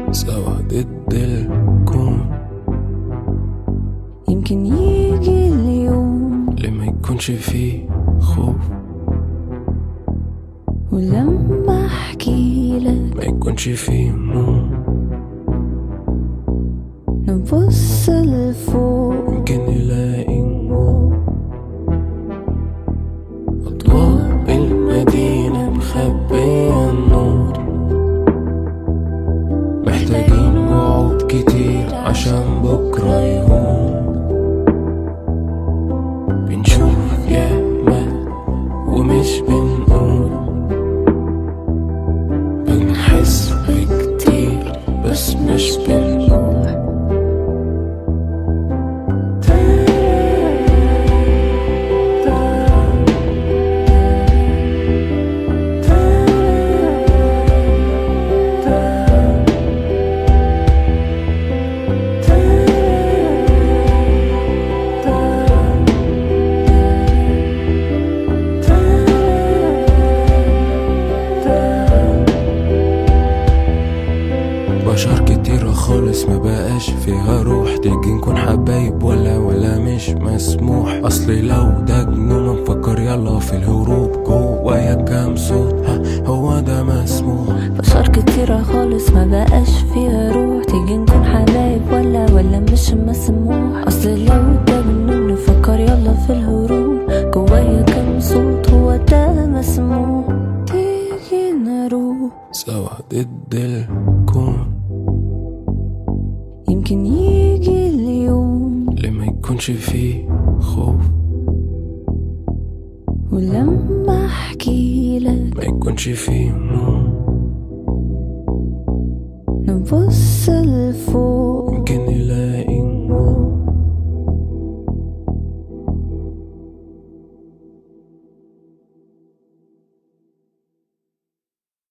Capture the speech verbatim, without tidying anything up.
سوا ضد الكون. يمكن يجي اليوم اللي ما يكونش فيه خوف، ولما احكي لك ما يكونش فيه نوم. نبص لفوق يمكن نلاقي نور. أضواء المدينة مخبية النور، محتاجين وعود كتير عشان بكرة يهون. بنشوف ياما ومش بنقول، بنحس بكتير بس مش بنقول. بشر كتيرة خالص ما بقاش فيها روح، تيجي نكون حبايب ولا ولا مش مسموح. اصلي لو ده جنون مفكر يلا في الهروب، جوايا كام صوت ها هو ده مسموح. بشر كتيرة خالص ما بقاش فيها روح، تيجي نكون حبايب ولا ولا مش مسموح. اصل لو ده جنون نفكر يلا في الهروب، جوايا كام صوت هو ده مسموح. تيجي نروح سوا ضد الكون. يمكن يجي اليوم اللي ما يكونش فيه خوف، ولما احكي لك ما يكونش فيه نوم. نبص لفوق